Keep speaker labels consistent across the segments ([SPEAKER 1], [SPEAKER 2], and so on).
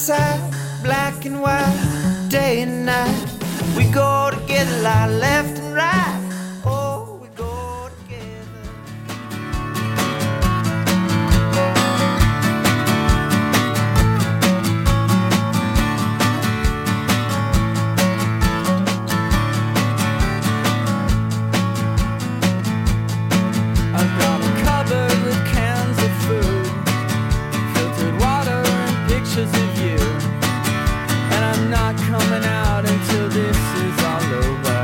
[SPEAKER 1] outside, black and white, day and night. We go together like left and right. Oh, we go together. I've got a cupboard with cans of food, filtered water and pictures of you. And I'm not coming out until this is all over.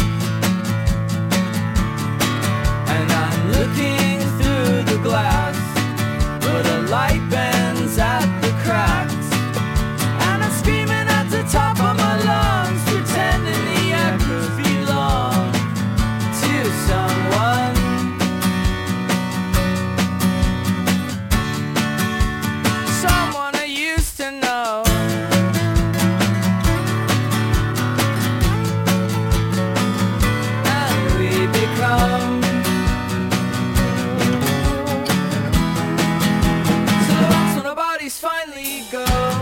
[SPEAKER 1] And I'm looking through the glass, but a light bends at the cracks. And I'm screaming at the top of my lungs, pretending the echoes belong to someone. Someone I used to know. And we become. So that's when our bodies finally go.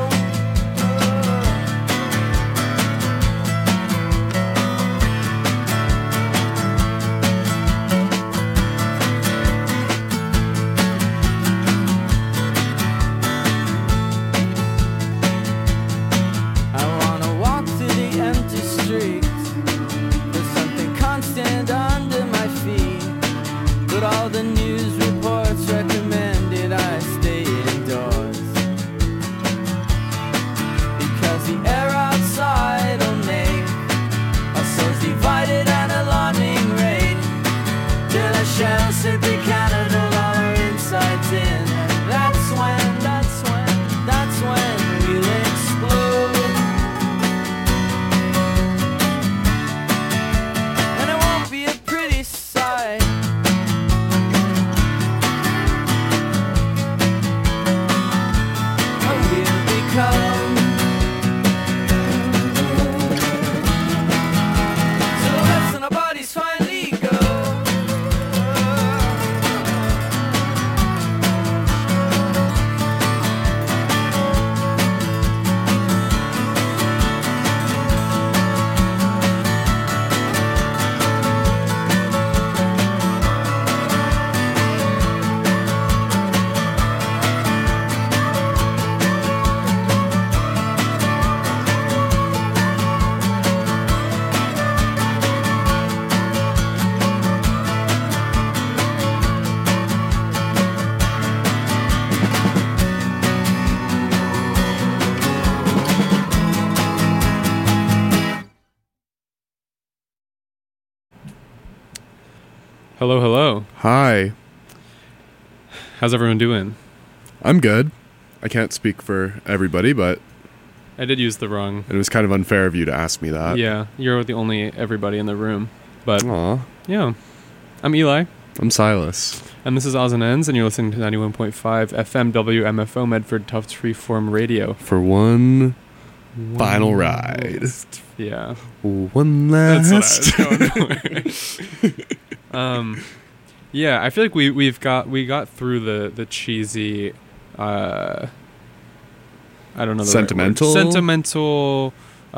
[SPEAKER 1] I wanna walk through the empty streets with something constant under my feet, but all the news reports recommended I stay indoors, because the air outside will make our souls divided at an alarming rate, till a shell simply cannot hold our insides in. And that's when we'll explode. And it won't be a pretty sight. And we'll become. So that's when our bodies finally go.
[SPEAKER 2] Hello, hello.
[SPEAKER 3] Hi,
[SPEAKER 2] How's everyone doing?
[SPEAKER 3] I'm good. I can't speak for everybody, but
[SPEAKER 2] I did use the wrong.
[SPEAKER 3] it was kind of unfair of you to ask me that.
[SPEAKER 2] Yeah, you're the only everybody in the room. But
[SPEAKER 3] Aw,
[SPEAKER 2] yeah, I'm Eli,
[SPEAKER 3] I'm Silas.
[SPEAKER 2] and this is Odds and Ends, and you're listening to 91.5 FM WMFO Medford Tufts Freeform Radio.
[SPEAKER 3] For one final ride.
[SPEAKER 2] Yeah,
[SPEAKER 3] One
[SPEAKER 2] that's
[SPEAKER 3] last.
[SPEAKER 2] what I was going for. Yeah, I feel like we got through the cheesy, I don't know the
[SPEAKER 3] Sentimental?
[SPEAKER 2] right word. Sentimental,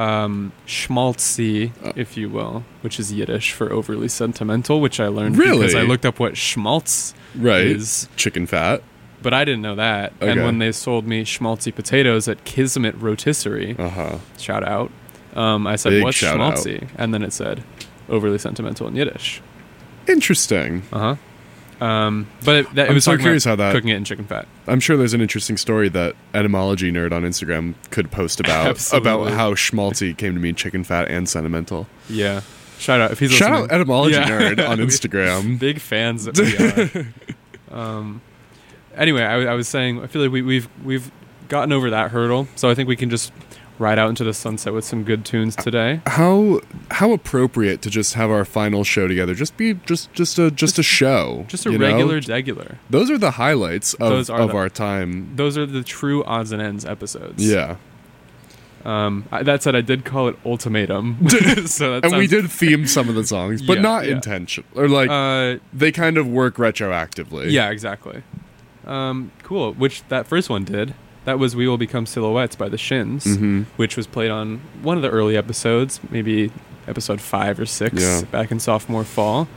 [SPEAKER 2] schmaltzy, if you will, which is Yiddish for overly sentimental, which I learned because
[SPEAKER 3] Really?
[SPEAKER 2] I looked up what schmaltz
[SPEAKER 3] Right.
[SPEAKER 2] is,
[SPEAKER 3] Chicken fat.
[SPEAKER 2] but I didn't know that. And
[SPEAKER 3] Okay.
[SPEAKER 2] when they sold me schmaltzy potatoes at Kismet Rotisserie,
[SPEAKER 3] Uh-huh.
[SPEAKER 2] shout out, I said,
[SPEAKER 3] Big
[SPEAKER 2] what's
[SPEAKER 3] shout out.
[SPEAKER 2] schmaltzy? And then it said overly sentimental in Yiddish.
[SPEAKER 3] Interesting.
[SPEAKER 2] But it
[SPEAKER 3] I'm
[SPEAKER 2] was
[SPEAKER 3] so
[SPEAKER 2] talking
[SPEAKER 3] curious
[SPEAKER 2] about
[SPEAKER 3] how that-
[SPEAKER 2] cooking it in chicken fat.
[SPEAKER 3] I'm sure there's an interesting story that Etymology Nerd on Instagram could post about
[SPEAKER 2] Absolutely.
[SPEAKER 3] how schmaltzy came to mean chicken fat and sentimental.
[SPEAKER 2] Yeah. Shout out if he's
[SPEAKER 3] Shout
[SPEAKER 2] listening.
[SPEAKER 3] out Etymology
[SPEAKER 2] Yeah.
[SPEAKER 3] Nerd on Instagram.
[SPEAKER 2] Big fans that we are. Anyway, I was saying I feel like we've gotten over that hurdle, so I think we can just ride out into the sunset with some good tunes today.
[SPEAKER 3] How appropriate to just have our final show together. Just a show.
[SPEAKER 2] Just a
[SPEAKER 3] you know?
[SPEAKER 2] regular degular.
[SPEAKER 3] Those are the highlights
[SPEAKER 2] Those
[SPEAKER 3] of
[SPEAKER 2] are the-
[SPEAKER 3] our time.
[SPEAKER 2] Those are the true odds and ends episodes.
[SPEAKER 3] Yeah.
[SPEAKER 2] That said, I did call it Ultimatum. So that
[SPEAKER 3] And we
[SPEAKER 2] sounds-
[SPEAKER 3] did theme some of the songs, but
[SPEAKER 2] Yeah,
[SPEAKER 3] not
[SPEAKER 2] yeah.
[SPEAKER 3] intentional. Or like they kind of work retroactively.
[SPEAKER 2] Yeah, exactly. Cool. Which that first one did. that was We Will Become Silhouettes by the Shins,
[SPEAKER 3] Mhm.
[SPEAKER 2] which was played on one of the early episodes, maybe episode 5 or 6,
[SPEAKER 3] Yeah.
[SPEAKER 2] back in sophomore fall.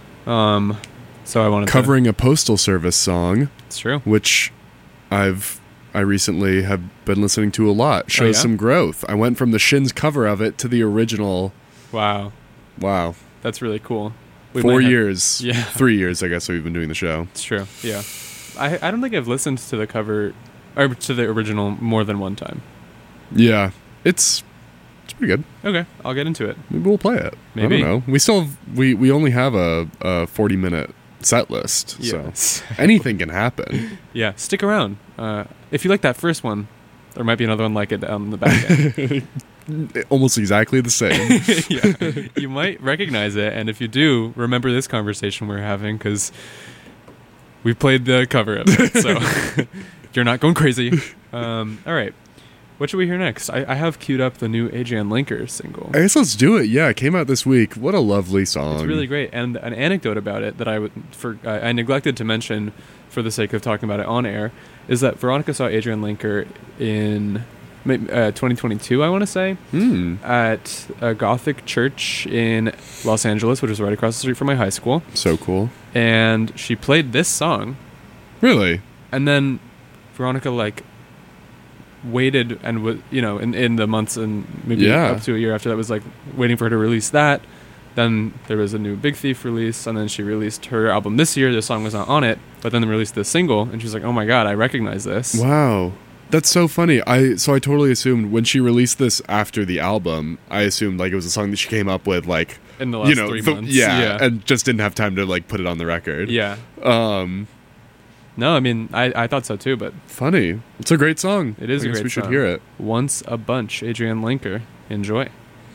[SPEAKER 2] So I wanted
[SPEAKER 3] Covering a Postal Service song,
[SPEAKER 2] It's true.
[SPEAKER 3] which I recently have been listening to a lot. Shows
[SPEAKER 2] yeah?
[SPEAKER 3] some growth. I went from the Shins cover of it to the original.
[SPEAKER 2] Wow.
[SPEAKER 3] Wow.
[SPEAKER 2] That's really cool. We
[SPEAKER 3] 4
[SPEAKER 2] might have-
[SPEAKER 3] years.
[SPEAKER 2] Yeah.
[SPEAKER 3] 3 years, I guess, we've been doing the show.
[SPEAKER 2] It's true. Yeah. I don't think I've listened to the cover or to the original more than one time.
[SPEAKER 3] Yeah. It's pretty good.
[SPEAKER 2] Okay, I'll get into it.
[SPEAKER 3] Maybe we'll play it.
[SPEAKER 2] Maybe.
[SPEAKER 3] I don't know. We still have, we only have a 40-minute set list,
[SPEAKER 2] Yeah.
[SPEAKER 3] so anything can happen.
[SPEAKER 2] Yeah, stick around. If you like that first one, there might be another one like it on the back end.
[SPEAKER 3] Almost exactly the same.
[SPEAKER 2] Yeah, you might recognize it, and if you do, remember this conversation we're having because we played the cover of it, so you're not going crazy. All right, what should we hear next? I have queued up the new Adrienne Linker single.
[SPEAKER 3] I guess let's do it. Yeah, it came out this week. What a lovely song.
[SPEAKER 2] It's really great, and an anecdote about it that I neglected to mention for the sake of talking about it on air is that Veronica saw Adrienne Linker in 2022, I want to say, at a Gothic church in Los Angeles, which is right across the street from my high school.
[SPEAKER 3] So cool.
[SPEAKER 2] And she played this song,
[SPEAKER 3] Really?
[SPEAKER 2] and then Veronica waited and was in the months and maybe
[SPEAKER 3] Yeah.
[SPEAKER 2] up to a year after that was waiting for her to release that. Then there was a new Big Thief release, and then she released her album this year. The song was not on it, but then they released this single, and she's like, "Oh my god, I recognize this."
[SPEAKER 3] Wow. That's so funny. I totally assumed when she released this after the album, I assumed it was a song that she came up with
[SPEAKER 2] In the last 3 months,
[SPEAKER 3] yeah, and just didn't have time to put it on the record.
[SPEAKER 2] yeah. No, I mean, I thought so too, but
[SPEAKER 3] Funny. It's a great song.
[SPEAKER 2] it is
[SPEAKER 3] I
[SPEAKER 2] a
[SPEAKER 3] guess
[SPEAKER 2] great
[SPEAKER 3] we should
[SPEAKER 2] song.
[SPEAKER 3] hear it.
[SPEAKER 2] Once a Bunch, Adrienne Linker. Enjoy.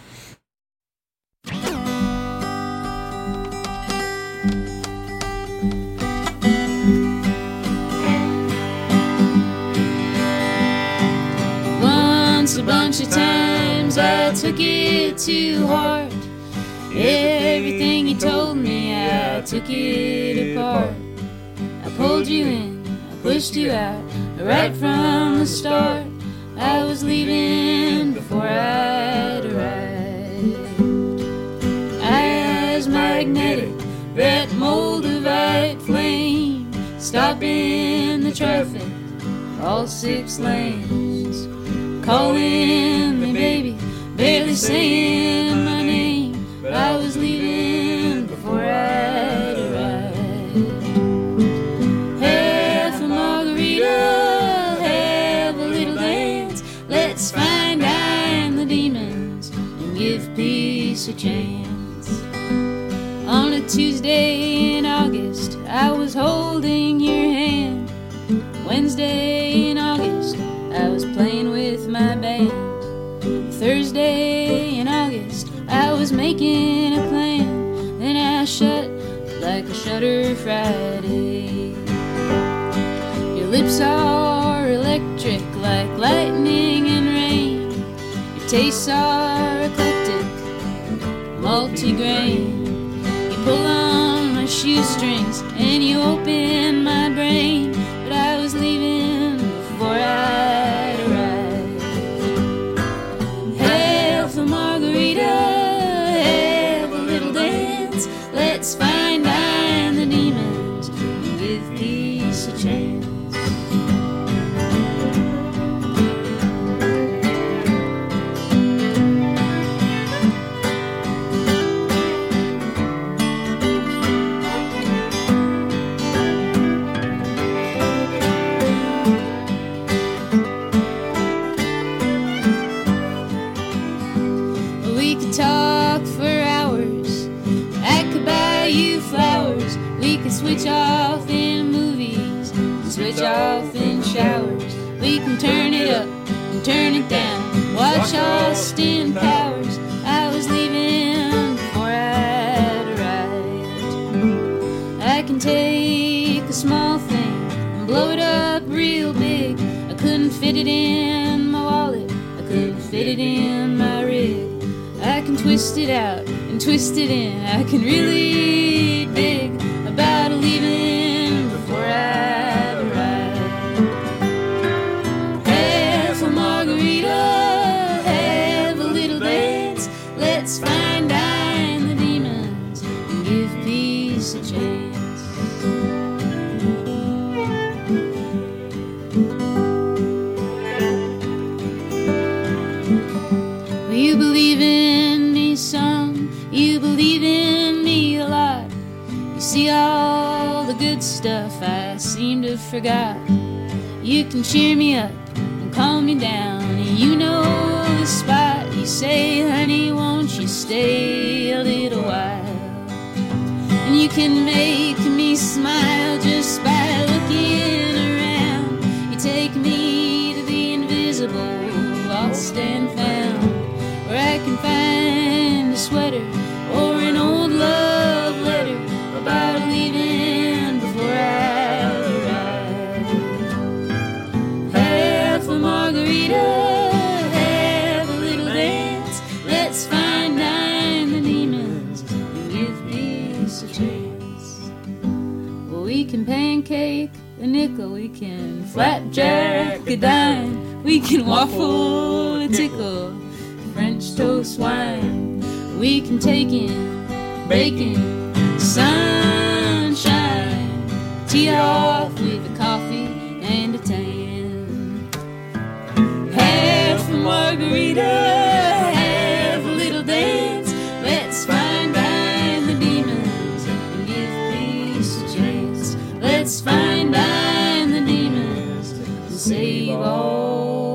[SPEAKER 4] Once a bunch of times I took it to heart. Everything you told me, I took it apart. I pulled you in, I pushed you out, right from the start. I was leaving before I'd arrived. Eyes magnetic, that Moldavite flame, stopping the traffic, all 6 lanes. Calling me baby, barely saying my name, but I was leaving before I'd arrived. Half a margarita, have a little dance. Let's find I'm the demons and give peace a chance. On a Tuesday in August, I was holding your hand. Wednesday in August, I was playing with my band. Thursday in August, I was making a plan. Then I shut like a shutter Friday. Your lips are electric like lightning and rain. Your tastes are eclectic, multi-grain. You pull on my shoestrings and you open my brain. But I was leaving before I'd arrived. Half a margarita, have a little dance. Let's find I'm the demons and give peace a chance. We could talk for hours. I could buy you flowers. We could switch off in movies, switch off in showers. We can turn it up and turn it down. Watch Austin Powers. I was leaving before I'd arrived. I can take a small thing and blow it up real big. I couldn't fit it in my wallet. I couldn't fit it in my rig. I can twist it out and twist it in. I can really dig about leaving before I'd arrived. You believe in me some, you believe in me a lot. You see all the good stuff I seem to forgot. You can cheer me up and calm me down. You know the spot. You say, honey, won't you stay a little while? And you can make me smile just by looking around. You take me to the invisible, lost and found, where I can find a sweater or an old love letter about leaving before I arrive. Half a margarita, half a little dance. Let's find nine the demons and give peace a chance. Well, we can pancake a nickel, we can flapjack a dime, we can waffle a tickle, French toast wine. We can take in bacon, sunshine, tee it off with a coffee and a tan. Half a margarita, half a little dance. Let's find dine the demons and give peace a chance. Let's find dine the demons and save all.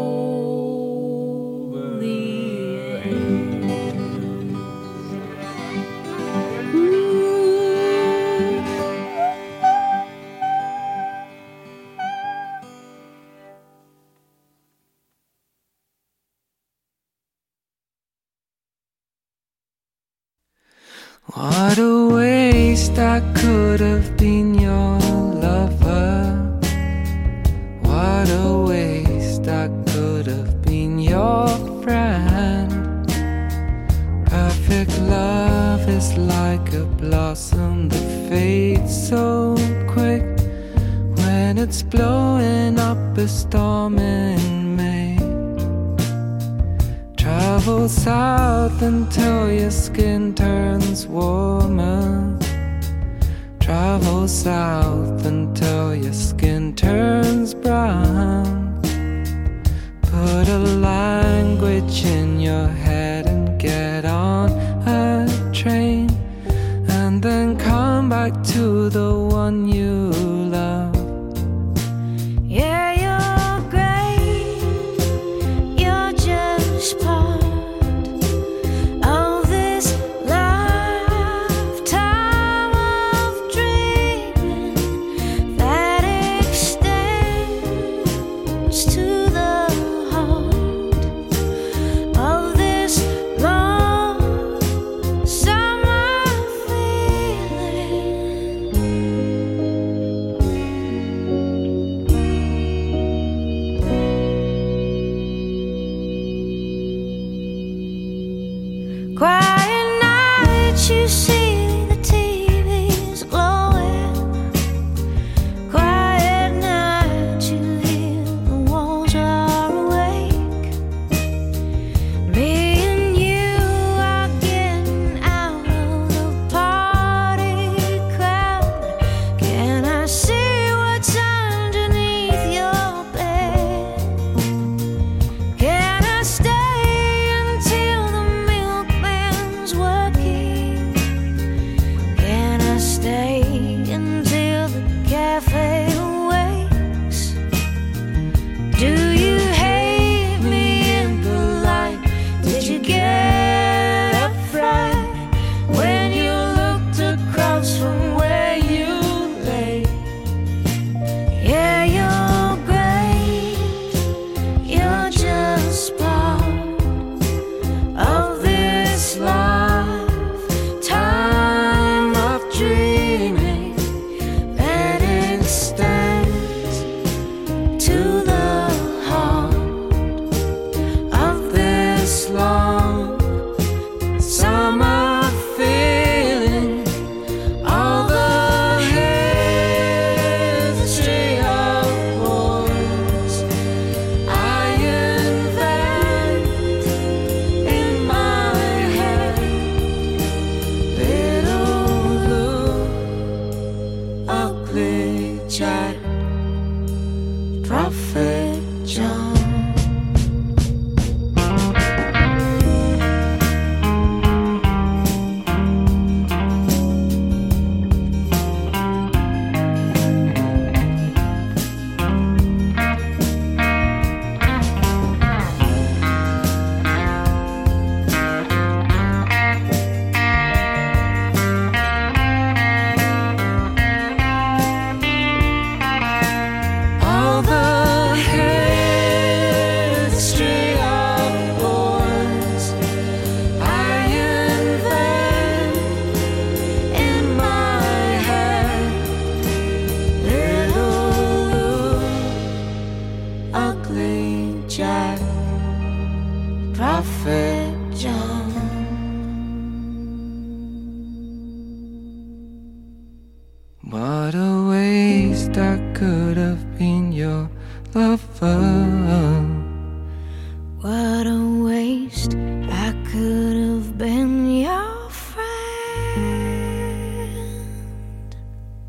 [SPEAKER 1] What a waste, I could have been your lover. What a waste, I could have been your friend. Perfect love is like a blossom that fades so quick when it's blowing up a storm in May. Travel south until your skin turns warmer. Travel south until your skin turns brown. Put a language in your head and get on a train, and then come back to the one you love.
[SPEAKER 5] Yeah, you're great. You're just part of this lifetime of dreaming that extends to the heart of this long summer feeling. Quiet night, you see the TV's glowing. Quiet night, you hear the walls are awake. Me and you are getting out of the party crowd. Can I see what's underneath your bed? Can I stay until the milkman's working? Prophet John.
[SPEAKER 1] What a waste, I could have been your lover.
[SPEAKER 5] What a waste, I could have been your friend.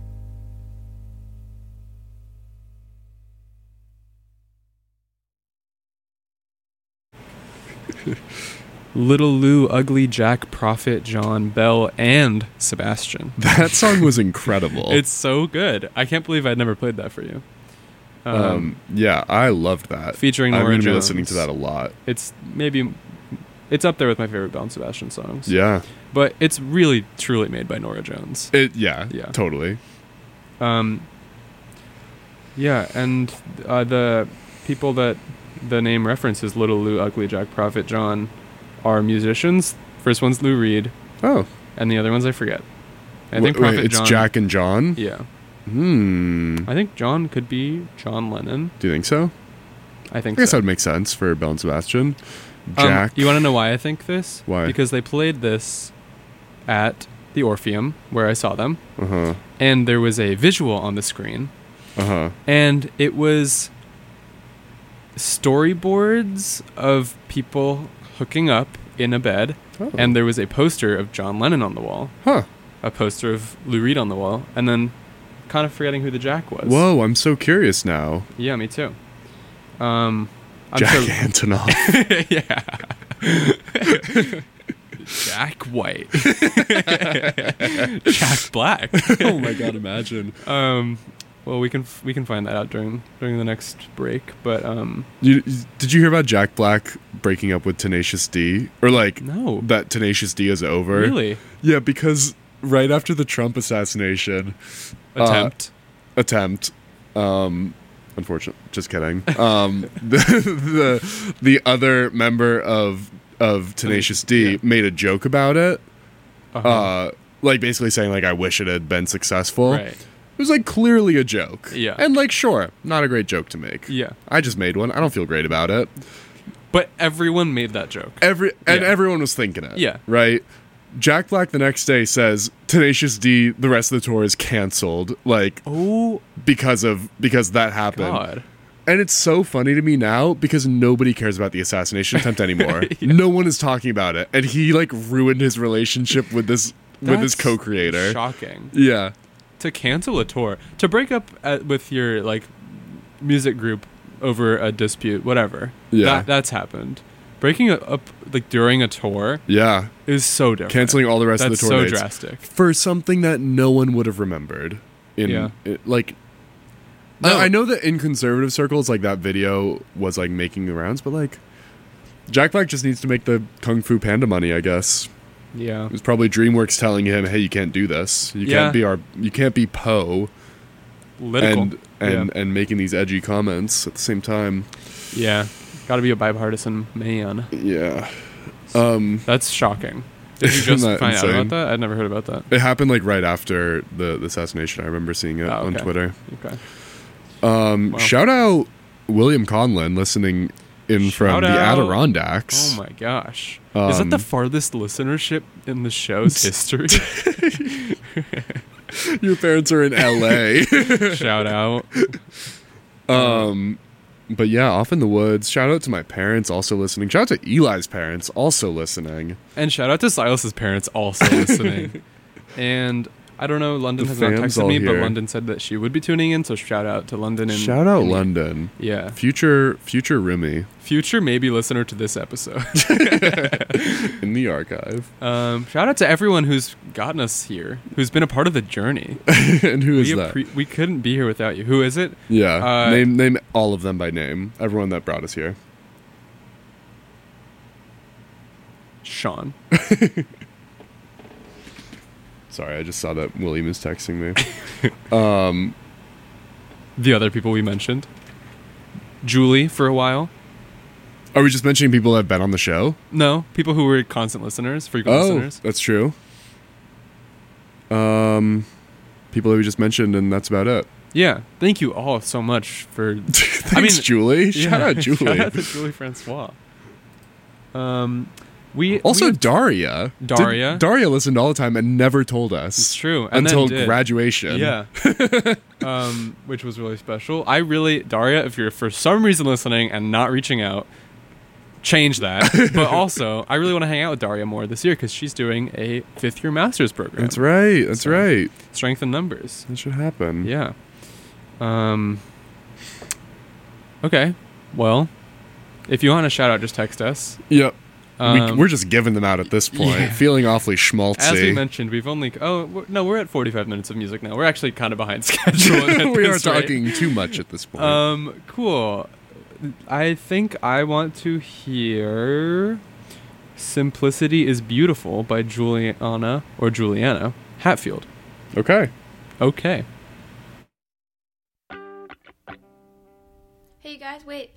[SPEAKER 2] Little Lou, Ugly Jack, Prophet, John, Bell, and Sebastian.
[SPEAKER 3] That song was incredible.
[SPEAKER 2] It's so good. I can't believe I'd never played that for you.
[SPEAKER 3] Yeah, I loved that.
[SPEAKER 2] Featuring
[SPEAKER 3] I'm
[SPEAKER 2] Nora
[SPEAKER 3] going to be
[SPEAKER 2] Jones.
[SPEAKER 3] listening to that a lot.
[SPEAKER 2] It's up there with my favorite Bell and Sebastian songs.
[SPEAKER 3] Yeah.
[SPEAKER 2] But it's really, truly made by Nora Jones.
[SPEAKER 3] Yeah, totally.
[SPEAKER 2] Yeah, and the people that the name references, Little Lou, Ugly Jack, Prophet, John, are musicians. First one's Lou Reed,
[SPEAKER 3] Oh.
[SPEAKER 2] and the other ones I forget. I think
[SPEAKER 3] Wait,
[SPEAKER 2] Prophet
[SPEAKER 3] it's
[SPEAKER 2] John.
[SPEAKER 3] Jack and John?
[SPEAKER 2] Yeah.
[SPEAKER 3] I
[SPEAKER 2] I think John could be John Lennon.
[SPEAKER 3] Do you think so?
[SPEAKER 2] I think
[SPEAKER 3] I guess
[SPEAKER 2] so.
[SPEAKER 3] that would make sense for Bell and Sebastian. Jack.
[SPEAKER 2] You want to know why I think this?
[SPEAKER 3] Why?
[SPEAKER 2] Because they played this at the Orpheum, where I saw them,
[SPEAKER 3] Uh-huh.
[SPEAKER 2] and there was a visual on the screen,
[SPEAKER 3] Uh-huh.
[SPEAKER 2] and it was storyboards of people hooking up in a bed,
[SPEAKER 3] Oh.
[SPEAKER 2] and there was a poster of John Lennon on the wall,
[SPEAKER 3] Huh.
[SPEAKER 2] a poster of Lou Reed on the wall, and then kind of forgetting who the Jack was.
[SPEAKER 3] Whoa, I'm so curious now.
[SPEAKER 2] Yeah, me too. I'm
[SPEAKER 3] Jack
[SPEAKER 2] so-
[SPEAKER 3] Antonoff.
[SPEAKER 2] Yeah. Jack White. Jack Black.
[SPEAKER 3] Oh my god, imagine.
[SPEAKER 2] Well, we can find that out during the next break, but
[SPEAKER 3] Did you hear about Jack Black breaking up with Tenacious D? Or like
[SPEAKER 2] no.
[SPEAKER 3] that Tenacious D is over?
[SPEAKER 2] Really?
[SPEAKER 3] Yeah, because right after the Trump assassination
[SPEAKER 2] Attempt.
[SPEAKER 3] Unfortunate, just kidding. The other member of Tenacious D
[SPEAKER 2] Yeah.
[SPEAKER 3] made a joke about it.
[SPEAKER 2] Uh-huh.
[SPEAKER 3] Like basically saying like I wish it had been successful.
[SPEAKER 2] Right.
[SPEAKER 3] It was like clearly a joke.
[SPEAKER 2] Yeah.
[SPEAKER 3] And like sure, not a great joke to make.
[SPEAKER 2] Yeah.
[SPEAKER 3] I just made one. I don't feel great about it.
[SPEAKER 2] But everyone made that joke.
[SPEAKER 3] Everyone was thinking it.
[SPEAKER 2] Yeah.
[SPEAKER 3] Right? Jack Black the next day says Tenacious D the rest of the tour is canceled like
[SPEAKER 2] Oh
[SPEAKER 3] because that happened.
[SPEAKER 2] God.
[SPEAKER 3] And it's so funny to me now because nobody cares about the assassination attempt anymore.
[SPEAKER 2] Yeah.
[SPEAKER 3] No one is talking about it. And he like ruined his relationship with his
[SPEAKER 2] That's
[SPEAKER 3] co-creator.
[SPEAKER 2] Shocking.
[SPEAKER 3] Yeah.
[SPEAKER 2] To cancel a tour, to break up with your like music group over a dispute, whatever.
[SPEAKER 3] Yeah.
[SPEAKER 2] That's happened. Breaking up like during a tour
[SPEAKER 3] Yeah.
[SPEAKER 2] is so different.
[SPEAKER 3] Canceling all the rest
[SPEAKER 2] That's
[SPEAKER 3] of the tour
[SPEAKER 2] so
[SPEAKER 3] dates
[SPEAKER 2] drastic.
[SPEAKER 3] for something that no one would have remembered.
[SPEAKER 2] Yeah.
[SPEAKER 3] Like
[SPEAKER 2] No.
[SPEAKER 3] I know that in conservative circles like that video was like making the rounds, but like Jack Black just needs to make the Kung Fu Panda money, I guess.
[SPEAKER 2] Yeah.
[SPEAKER 3] It was probably DreamWorks telling him, "Hey, you can't do this. You
[SPEAKER 2] Yeah.
[SPEAKER 3] can't be Poe
[SPEAKER 2] Political.
[SPEAKER 3] and making these edgy comments at the same time."
[SPEAKER 2] Yeah. Got to be a bipartisan man.
[SPEAKER 3] Yeah.
[SPEAKER 2] That's shocking. Did you just
[SPEAKER 3] Isn't that
[SPEAKER 2] find out
[SPEAKER 3] insane?
[SPEAKER 2] about that? I'd never heard about that.
[SPEAKER 3] It happened like right after the assassination. I remember seeing it
[SPEAKER 2] Oh,
[SPEAKER 3] on
[SPEAKER 2] okay.
[SPEAKER 3] Twitter.
[SPEAKER 2] Okay. Wow.
[SPEAKER 3] Shout out William Conlon listening in from
[SPEAKER 2] Shout
[SPEAKER 3] the
[SPEAKER 2] out.
[SPEAKER 3] Adirondacks.
[SPEAKER 2] Oh my gosh. Is that the farthest listenership in the show's history?
[SPEAKER 3] Your parents are in LA.
[SPEAKER 2] Shout out.
[SPEAKER 3] But yeah, off in the woods. Shout out to my parents also listening. Shout out to Eli's parents also listening.
[SPEAKER 2] And shout out to Silas's parents also listening. And I don't know, London
[SPEAKER 3] The
[SPEAKER 2] has not
[SPEAKER 3] fam's
[SPEAKER 2] texted
[SPEAKER 3] all
[SPEAKER 2] me, but
[SPEAKER 3] here.
[SPEAKER 2] London said that she would be tuning in, so shout out to London. And
[SPEAKER 3] Shout out London.
[SPEAKER 2] Yeah.
[SPEAKER 3] Future roomie
[SPEAKER 2] Future maybe listener to this episode.
[SPEAKER 3] in the archive.
[SPEAKER 2] Shout out to everyone who's gotten us here, who's been a part of the journey.
[SPEAKER 3] And who is that?
[SPEAKER 2] We couldn't be here without you. Who is it?
[SPEAKER 3] Yeah. Name all of them by name. Everyone that brought us here.
[SPEAKER 2] Sean.
[SPEAKER 3] Sorry, I just saw that William is texting me.
[SPEAKER 2] The other people we mentioned. Julie for a while.
[SPEAKER 3] Are we just mentioning people that have been on the show?
[SPEAKER 2] No, people who were constant listeners, frequent listeners.
[SPEAKER 3] That's true. People that we just mentioned, and that's about it.
[SPEAKER 2] Yeah, thank you all so much for.
[SPEAKER 3] Thanks, Julie. Shout out Julie.
[SPEAKER 2] Shout out to Julie Francois. We
[SPEAKER 3] Also, Daria.
[SPEAKER 2] Daria.
[SPEAKER 3] Daria listened all the time and never told us.
[SPEAKER 2] It's true. And
[SPEAKER 3] Until
[SPEAKER 2] then did.
[SPEAKER 3] graduation.
[SPEAKER 2] Yeah. Which was really special. Daria, if you're for some reason listening and not reaching out, change that. But also, I really want to hang out with Daria more this year because she's doing a 5th-year master's program.
[SPEAKER 3] That's right. That's right.
[SPEAKER 2] Strength in numbers.
[SPEAKER 3] That should happen.
[SPEAKER 2] Yeah. Okay. Well, if you want a shout out, just text us.
[SPEAKER 3] Yep. We're just giving them out at this point.
[SPEAKER 2] Yeah.
[SPEAKER 3] Feeling awfully schmaltzy.
[SPEAKER 2] As we mentioned, we've only... we're at 45 minutes of music now. We're actually kind of behind schedule.
[SPEAKER 3] We are talking too much at this point.
[SPEAKER 2] Cool. I think I want to hear Simplicity is Beautiful by Juliana Hatfield.
[SPEAKER 3] Okay.
[SPEAKER 2] Okay.
[SPEAKER 4] Hey, you guys, wait.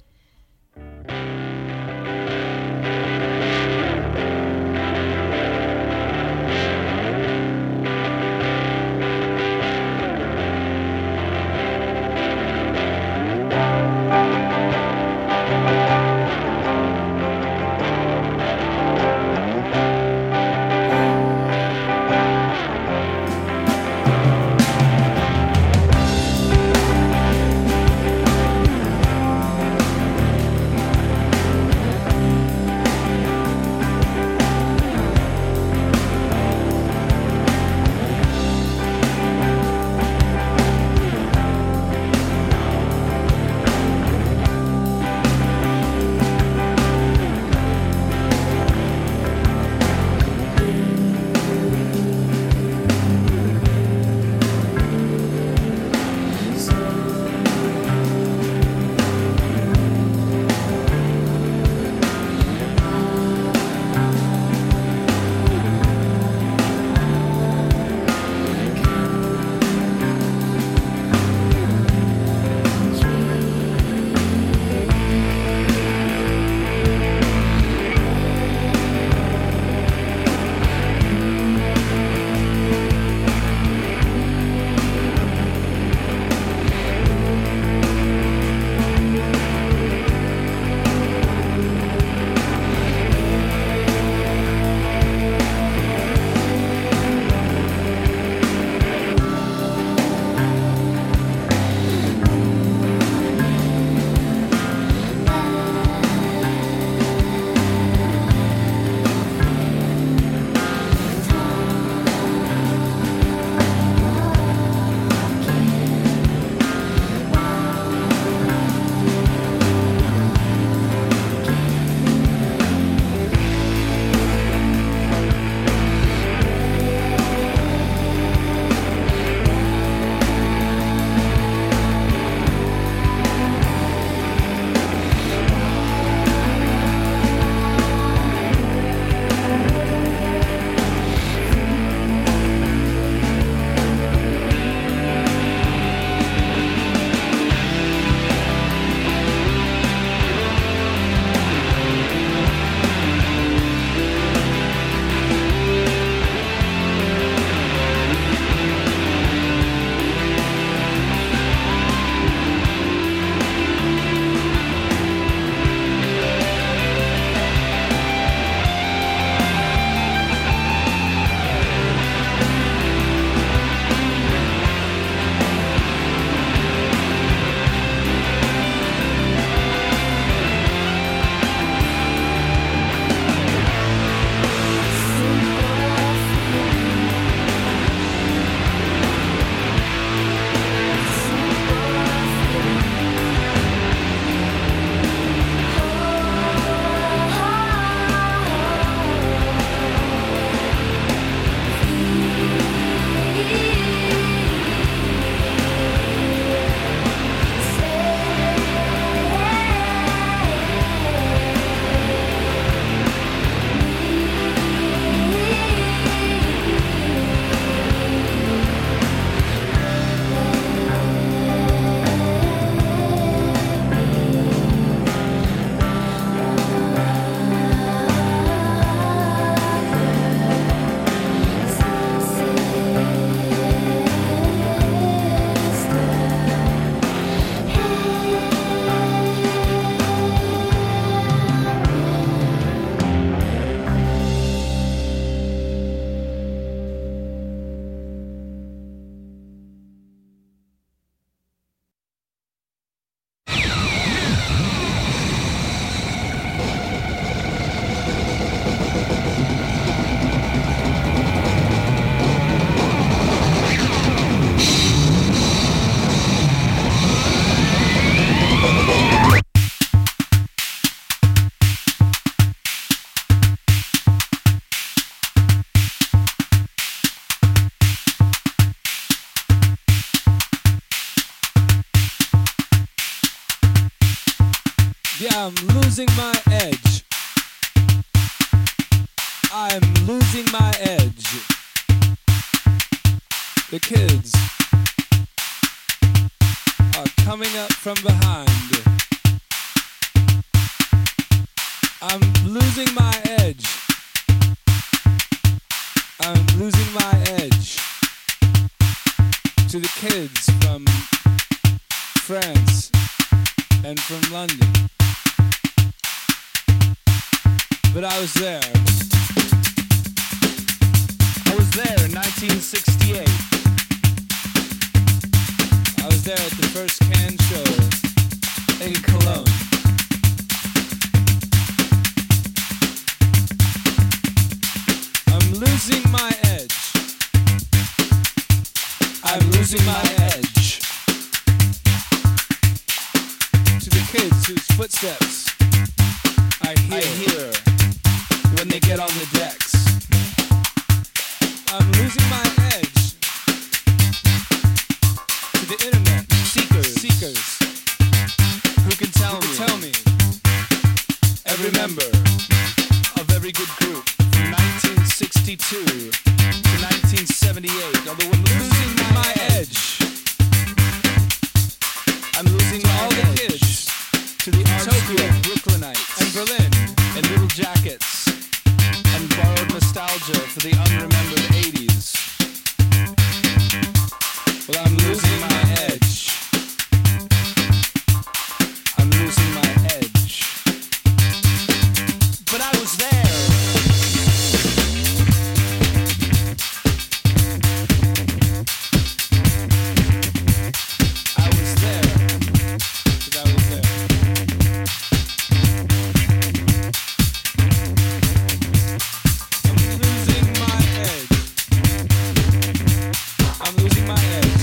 [SPEAKER 1] I'm losing my edge. I'm losing my edge. The kids are coming up from behind. I'm losing my edge. I'm losing my edge. To the kids from France and from London. But I was there. I was there in 1968. I was there at the first Cannes show in Cologne. I'm losing my edge. I'm losing my edge. To the kids whose footsteps I hear when they get on the decks. I'm losing my edge. To the internet seekers who can tell me every member of every good group from 1962 to 1978. Although I'm losing my edge. I'm losing all the kids to the art Tokyo, Brooklynites, and Berlin, and little jackets, and borrowed nostalgia for the unremembered 80s. Well, I'm losing my edge. I'm losing my edge. But I was there. I was there. 'Cause I was there. I'm losing my edge. I'm losing my edge.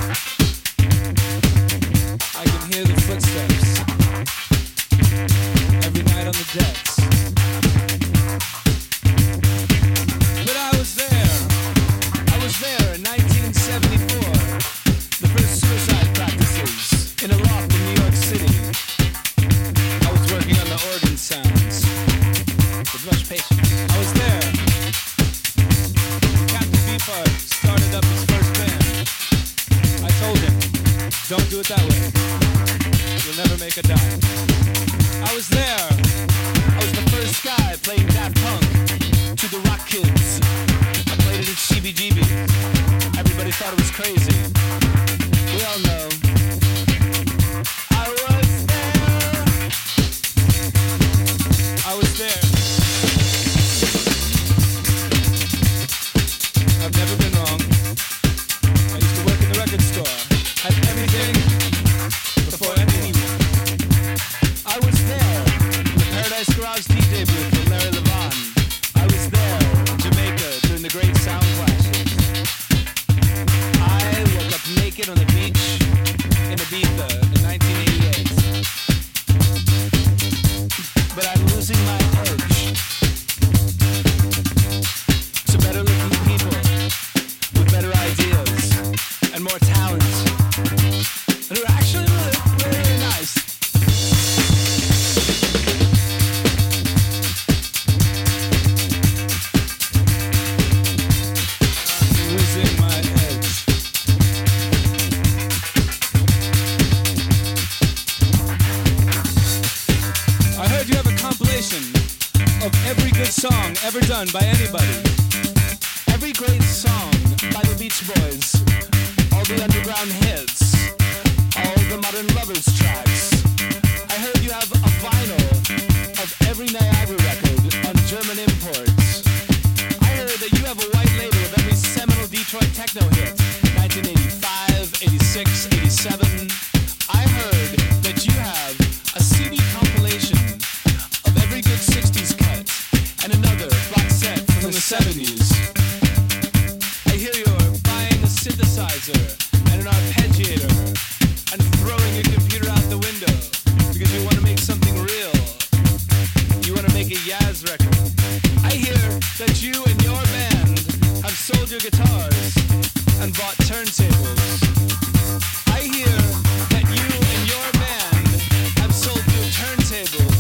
[SPEAKER 1] I can hear the footsteps every night on the decks. But I was there. I was there in 1974. The first suicide practices in a loft in New York City. I was working on the organ sounds with much patience. I was there. Captain Beefheart started up his first band. I told him, don't do it that way. You'll never make a dime. I was there. I was the first guy playing Daft Punk to the Rock Kids. I played it at CBGB. Everybody thought it was crazy. We all know. I was there. I was there. I've never been wrong. I used to work in the record store. Had everything before anyone. I was there in the Paradise Garage DJ booth with Larry Levan. I was there in Jamaica during the great sound clashes. I woke up naked on the beach in Ibiza in 1988. But I'm losing my edge to better looking people with better ideas and more talent and who are actually really, really nice. I'm losing my edge. I heard you have a compilation of every good song ever done by anybody. Every great song by the Beach Boys, all the underground hits, all the Modern Lovers tracks. I heard you have a vinyl of every Niagara record on German imports. I heard that you have a white label of every seminal Detroit techno hit, 1985, 86, 87. I heard that you have a CD compilation of every good 60s cut and another box set from the 70s. I hear you're buying a synthesizer and an arpeggiator and throwing your computer out the window because you want to make something real. You want to make a Yaz record. I hear that you and your band have sold your guitars and bought turntables. I hear that you and your band have sold your turntables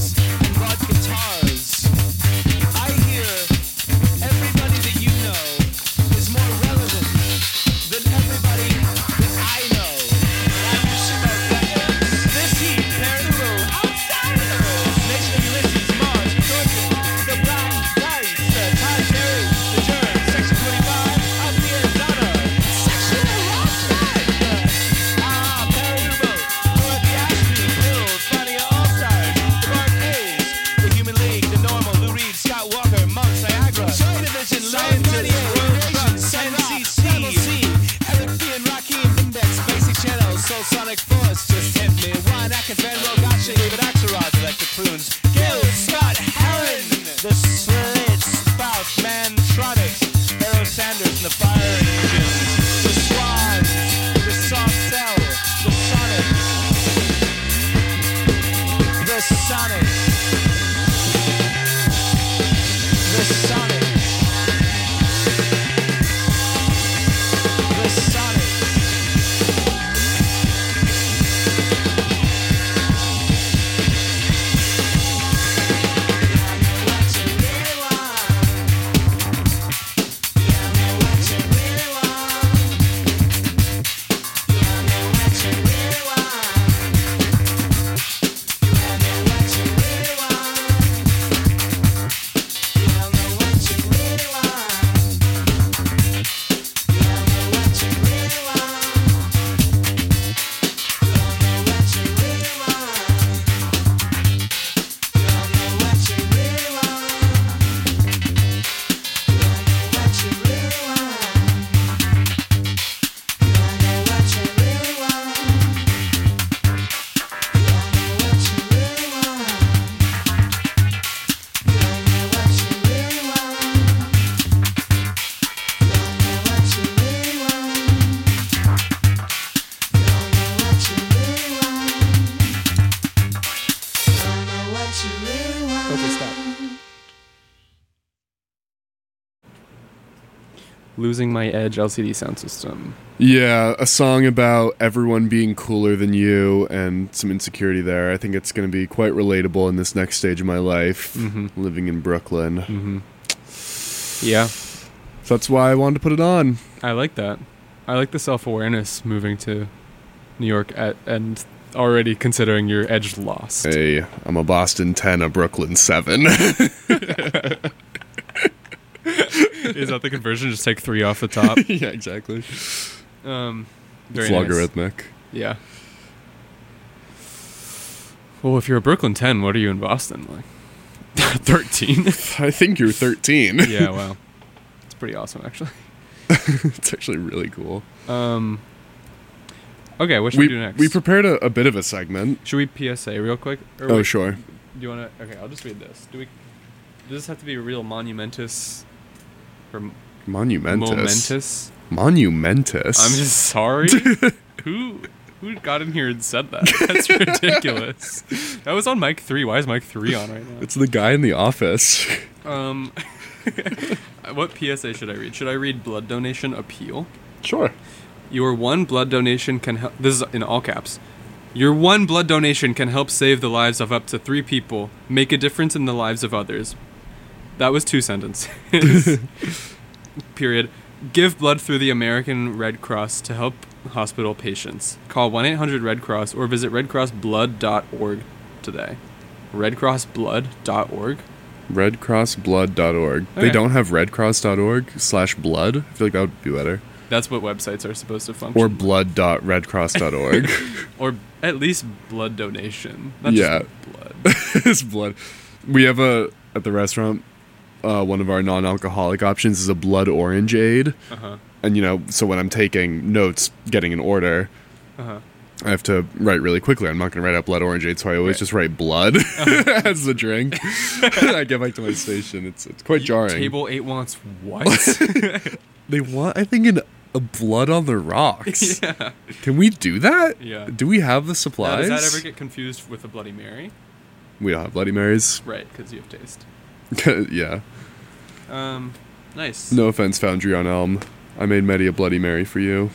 [SPEAKER 2] Losing My Edge LCD Sound System.
[SPEAKER 3] Yeah, a song about everyone being cooler than you and some insecurity there. I think it's going to be quite relatable in this next stage of my life, living in Brooklyn.
[SPEAKER 2] Yeah,
[SPEAKER 3] So that's why I wanted to put it on.
[SPEAKER 2] I like that. I like the self-awareness moving to New York and already considering your edge lost.
[SPEAKER 3] Hey, I'm a Boston 10, a Brooklyn 7.
[SPEAKER 2] Is that the conversion? Just take 3 off the top.
[SPEAKER 3] Yeah, exactly.
[SPEAKER 2] Very
[SPEAKER 3] It's
[SPEAKER 2] nice.
[SPEAKER 3] logarithmic.
[SPEAKER 2] Yeah. Well, if you're a Brooklyn 10, what are you in Boston? Like 13?
[SPEAKER 3] I think you're 13.
[SPEAKER 2] Yeah, wow. It's pretty awesome, actually.
[SPEAKER 3] It's actually really cool.
[SPEAKER 2] Okay, what should we do next?
[SPEAKER 3] We prepared a bit of a segment.
[SPEAKER 2] Should we PSA real quick? Or
[SPEAKER 3] Oh,
[SPEAKER 2] wait,
[SPEAKER 3] sure.
[SPEAKER 2] Do you want to... Okay, I'll just read this. Does this have to be a real monumentous... Or
[SPEAKER 3] Monumentous.
[SPEAKER 2] momentous?
[SPEAKER 3] Monumentous.
[SPEAKER 2] I'm just sorry. Who got in here and said that? That's ridiculous. That was on mic 3. Why is mic 3 on right now?
[SPEAKER 3] It's the guy in the office.
[SPEAKER 2] What PSA should I read? Should I read blood donation appeal?
[SPEAKER 3] Sure.
[SPEAKER 2] Your one blood donation can help... This is in all caps. Your one blood donation can help save the lives of up to 3 people, make a difference in the lives of others. That was 2 sentences. Period. Give blood through the American Red Cross to help hospital patients. Call 1-800-RED-CROSS or visit redcrossblood.org today. redcrossblood.org?
[SPEAKER 3] Redcrossblood.org.
[SPEAKER 2] Okay.
[SPEAKER 3] They don't have redcross.org/blood. I feel like that would be better.
[SPEAKER 2] That's what websites are supposed to function.
[SPEAKER 3] Or blood.redcross.org.
[SPEAKER 2] Or at least blood donation. Not
[SPEAKER 3] Yeah.
[SPEAKER 2] just blood.
[SPEAKER 3] It's blood. We have at the restaurant, one of our non-alcoholic options is a blood orange aid.
[SPEAKER 2] Uh-huh.
[SPEAKER 3] And, so when I'm taking notes, getting an order,
[SPEAKER 2] Uh-huh.
[SPEAKER 3] I have to write really quickly. I'm not going to write out blood orange aid, so I always
[SPEAKER 2] Right.
[SPEAKER 3] just write blood as the drink. I get back to my station. It's quite jarring.
[SPEAKER 2] Table 8 wants what?
[SPEAKER 3] They want, I think, a blood on the rocks.
[SPEAKER 2] Yeah.
[SPEAKER 3] Can we do that?
[SPEAKER 2] Yeah.
[SPEAKER 3] Do we have the
[SPEAKER 2] Now,
[SPEAKER 3] supplies?
[SPEAKER 2] does that ever get confused with a Bloody Mary?
[SPEAKER 3] We don't have Bloody Marys.
[SPEAKER 2] Right, because you have taste.
[SPEAKER 3] Yeah.
[SPEAKER 2] Nice.
[SPEAKER 3] No offense, Foundry on Elm. I made Medi a Bloody Mary for you.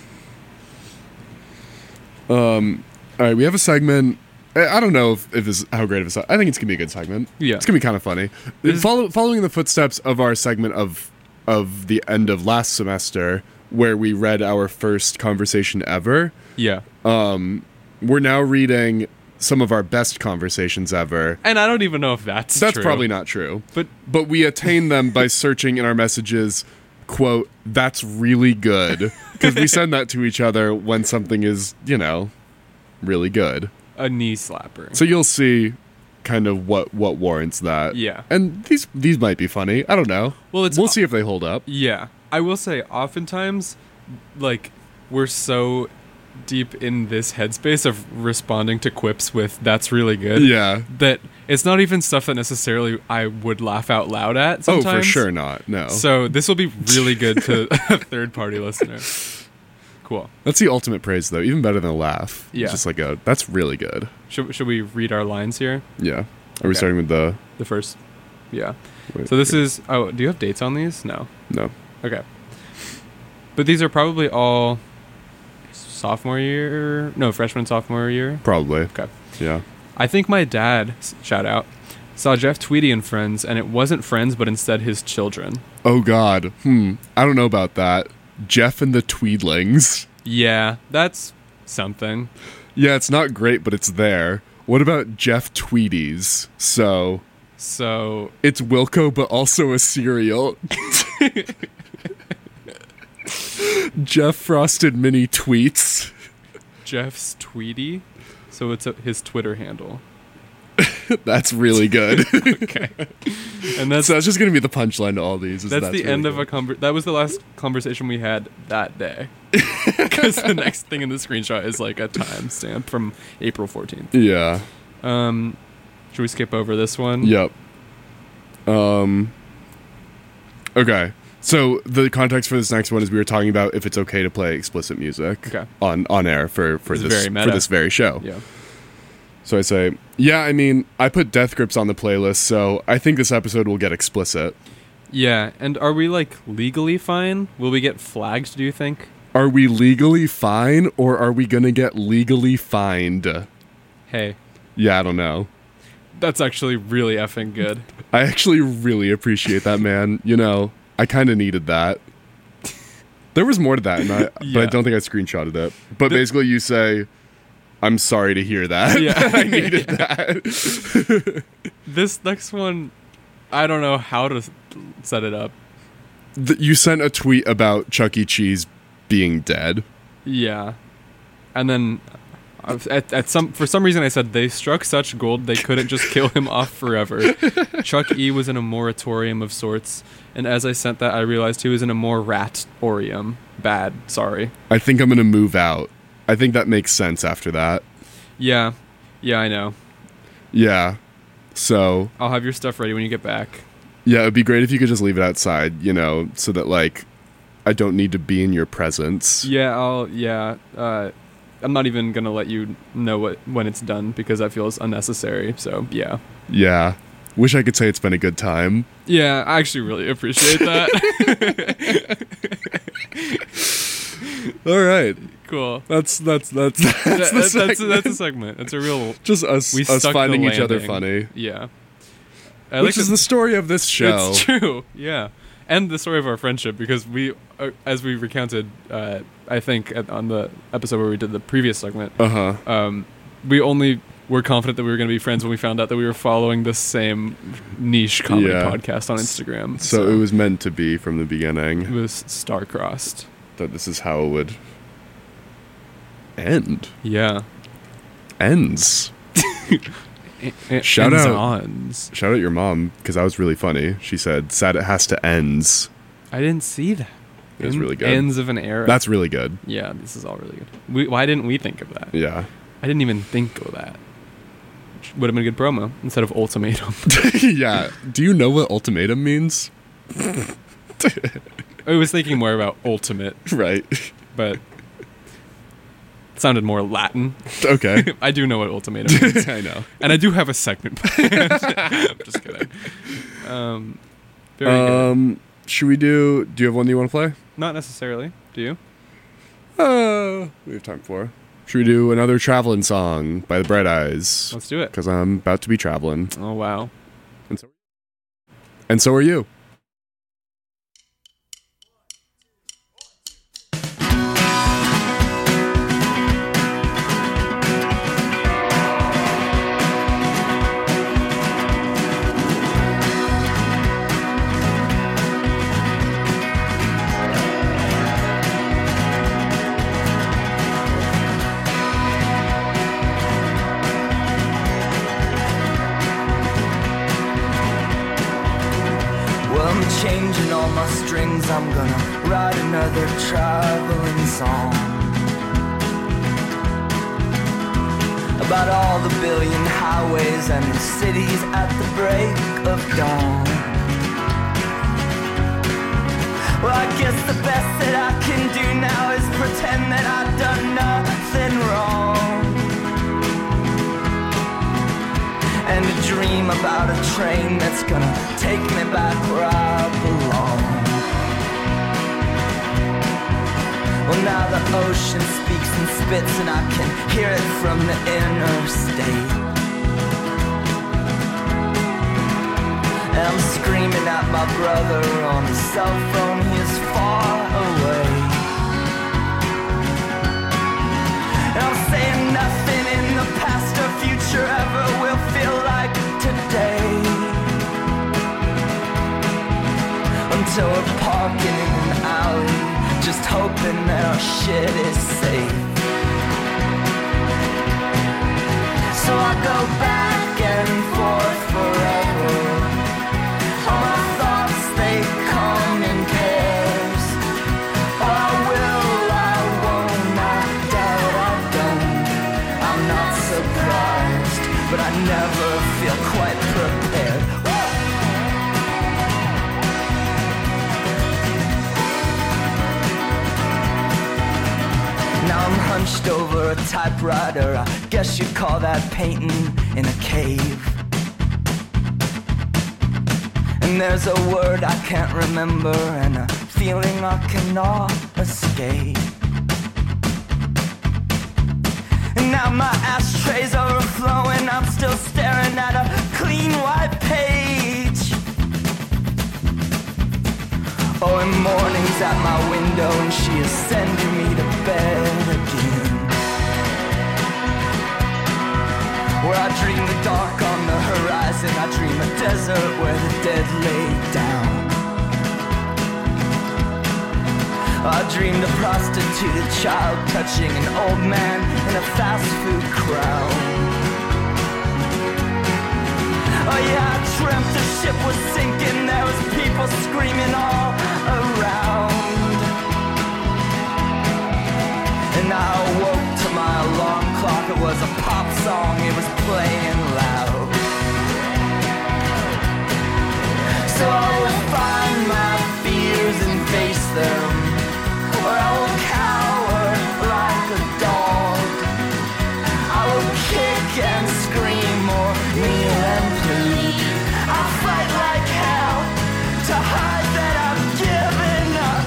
[SPEAKER 3] All right, we have a segment. I don't know if this how great of a segment. I think it's gonna be a good segment.
[SPEAKER 2] Yeah.
[SPEAKER 3] It's gonna be kind of funny.
[SPEAKER 2] This-
[SPEAKER 3] Following in the footsteps of our segment of the end of last semester, where we read our first conversation ever.
[SPEAKER 2] Yeah.
[SPEAKER 3] We're now reading some of our best conversations ever.
[SPEAKER 2] And I don't even know if that's
[SPEAKER 3] That's
[SPEAKER 2] true.
[SPEAKER 3] probably not true.
[SPEAKER 2] But
[SPEAKER 3] But we attain them by searching in our messages, quote, "That's really good." Because we send that to each other when something is, really good.
[SPEAKER 2] a knee slapper.
[SPEAKER 3] So you'll see kind of what warrants that.
[SPEAKER 2] Yeah.
[SPEAKER 3] And these might be funny. I don't know.
[SPEAKER 2] Well, it's-
[SPEAKER 3] we'll see if they hold up.
[SPEAKER 2] Yeah. I will say, oftentimes, like, we're so deep in this headspace of responding to quips with, "That's really good."
[SPEAKER 3] Yeah.
[SPEAKER 2] That it's not even stuff that necessarily I would laugh out loud at sometimes.
[SPEAKER 3] Oh, for sure not. No.
[SPEAKER 2] So this will be really good to a third-party listener. Cool.
[SPEAKER 3] That's the ultimate praise, though. Even better than a laugh.
[SPEAKER 2] Yeah.
[SPEAKER 3] It's just like that's really good.
[SPEAKER 2] Should we read our lines here?
[SPEAKER 3] Yeah. Are we
[SPEAKER 2] Okay.
[SPEAKER 3] starting with the...
[SPEAKER 2] The first. Yeah.
[SPEAKER 3] wait,
[SPEAKER 2] So this
[SPEAKER 3] okay.
[SPEAKER 2] is... Oh, do you have dates on these? No.
[SPEAKER 3] No.
[SPEAKER 2] Okay. But these are probably all sophomore year... No, freshman, sophomore year.
[SPEAKER 3] Probably.
[SPEAKER 2] Okay.
[SPEAKER 3] Yeah.
[SPEAKER 2] I think my dad, shout out, saw Jeff Tweedy and Friends, and it wasn't Friends, but instead his children.
[SPEAKER 3] Oh, God. I don't know about that. Jeff and the Tweedlings.
[SPEAKER 2] Yeah, that's something.
[SPEAKER 3] Yeah, it's not great, but it's there. What about Jeff Tweedies? So,
[SPEAKER 2] So,
[SPEAKER 3] it's Wilco, but also a cereal. Jeff Frosted Mini Tweets.
[SPEAKER 2] Jeff's Tweedy. So it's his Twitter handle.
[SPEAKER 3] That's really good.
[SPEAKER 2] Okay. And that's
[SPEAKER 3] So that's just going to be the punchline to all these. is
[SPEAKER 2] that's the
[SPEAKER 3] really
[SPEAKER 2] end of
[SPEAKER 3] good.
[SPEAKER 2] a that was the last conversation we had that day. Because the next thing in the screenshot is like a timestamp from April 14th.
[SPEAKER 3] Yeah.
[SPEAKER 2] Should we skip over this one?
[SPEAKER 3] Yep. Okay. So the context for this next one is we were talking about if it's okay to play explicit music
[SPEAKER 2] Okay.
[SPEAKER 3] on air for
[SPEAKER 2] It's
[SPEAKER 3] this
[SPEAKER 2] very meta.
[SPEAKER 3] for this very show.
[SPEAKER 2] Yeah.
[SPEAKER 3] So I say, yeah, I mean, I put Death Grips on the playlist, so I think this episode will get explicit.
[SPEAKER 2] Yeah, and are we like legally fine? Will we get flagged, do you think?
[SPEAKER 3] Are we legally fine, or are we gonna get legally fined?
[SPEAKER 2] Hey,
[SPEAKER 3] Yeah, I don't know.
[SPEAKER 2] that's actually really effing good.
[SPEAKER 3] I actually really appreciate that, man. You know, I kind of needed that. There was more to that, but I
[SPEAKER 2] Yeah.
[SPEAKER 3] don't think I screenshotted it. But basically, you say, "I'm sorry to hear that."
[SPEAKER 2] Yeah.
[SPEAKER 3] I needed that.
[SPEAKER 2] This next one, I don't know how to set it up.
[SPEAKER 3] You sent a tweet about Chuck E. Cheese being dead.
[SPEAKER 2] Yeah. And then for some reason I said they struck such gold they couldn't just kill him off forever. Chuck E was in a moratorium of sorts, and as I sent that I realized he was in a moratorium. Bad, sorry.
[SPEAKER 3] I think I'm gonna move out. I think that makes sense after that.
[SPEAKER 2] Yeah. Yeah, I know.
[SPEAKER 3] Yeah. So,
[SPEAKER 2] I'll have your stuff ready when you get back.
[SPEAKER 3] yeah, it'd be great if you could just leave it outside, you know, so that, like, I don't need to be in your presence.
[SPEAKER 2] Yeah, I'm not even gonna let you know when it's done because that feels unnecessary. So yeah.
[SPEAKER 3] Yeah. Wish I could say it's been a good time.
[SPEAKER 2] Yeah, I actually really appreciate that.
[SPEAKER 3] All right.
[SPEAKER 2] Cool.
[SPEAKER 3] That's the
[SPEAKER 2] That's a segment. It's a real.
[SPEAKER 3] just us
[SPEAKER 2] We stuck
[SPEAKER 3] finding
[SPEAKER 2] the
[SPEAKER 3] each other
[SPEAKER 2] landing.
[SPEAKER 3] funny.
[SPEAKER 2] Yeah.
[SPEAKER 3] Which is the story of this show.
[SPEAKER 2] It's true. Yeah, and the story of our friendship because we, as we recounted, I think on the episode where we did the previous segment, we only were confident that we were going to be friends when we found out that we were following the same niche comedy podcast on Instagram.
[SPEAKER 3] So it was meant to be from the beginning.
[SPEAKER 2] It was star-crossed.
[SPEAKER 3] That this is how it would end.
[SPEAKER 2] Yeah.
[SPEAKER 3] Ends. Shout out your mom, because that was really funny. She said, "Sad it has to ends."
[SPEAKER 2] I didn't see that.
[SPEAKER 3] It was really good.
[SPEAKER 2] Ends of an era.
[SPEAKER 3] That's really good.
[SPEAKER 2] Yeah, this is all really good. Why didn't we think of that?
[SPEAKER 3] Yeah.
[SPEAKER 2] I didn't even think of that. Would have been a good promo instead of ultimatum.
[SPEAKER 3] Yeah. Do you know what ultimatum means?
[SPEAKER 2] I was thinking more about ultimate,
[SPEAKER 3] Right.
[SPEAKER 2] but it sounded more Latin.
[SPEAKER 3] Okay.
[SPEAKER 2] I do know what ultimatum means.
[SPEAKER 3] I know.
[SPEAKER 2] And I do have a segment planned. I'm just kidding. Very good.
[SPEAKER 3] Should we do you have one that you want to play?
[SPEAKER 2] Not necessarily. Do you?
[SPEAKER 3] We have time for. Should we do another traveling song by the Bright Eyes?
[SPEAKER 2] Let's do it.
[SPEAKER 3] Because I'm about to be traveling.
[SPEAKER 2] Oh, wow.
[SPEAKER 3] And so are you.
[SPEAKER 1] Well, I'm changing all my strings. I'm gonna write another traveling song about all the billion highways and the cities at the break of dawn. Well, I guess the best that I can do now is pretend that I've done nothing wrong, and a dream about a train that's gonna take me back where I belong. Well, now the ocean speaks and spits and I can hear it from the interstate. And I'm screaming at my brother on his cell phone, he is far away. And I'm saying nothing in the past or future ever will feel like today, until we're parking in an alley, just hoping that our shit is safe. So I go back and forth forever. All my thoughts, they come in pairs. I will, I won't, I doubt I don't. I'm not surprised, but I never feel quite prepared. Now I'm hunched over a typewriter. I guess you'd call that painting in a cave. And And there's a word I can't remember and a feeling I cannot escape. And now my ashtray's overflowing, I'm still staring at a clean white page. Oh, and morning's at my window and she is sending me to bed again. Where I dream the dark on the horizon, I dream a desert where the dead lay down. I dreamed a prostituted child touching an old man in a fast food crowd. Oh yeah, I dreamt the ship was sinking, there was people screaming all around. And I awoke to my alarm clock, it was a pop song, it was playing loud. So I will find my fears and face them, or I will cower like a dog. I will kick and scream or kneel and plead. I'll fight like hell to hide that I've given up.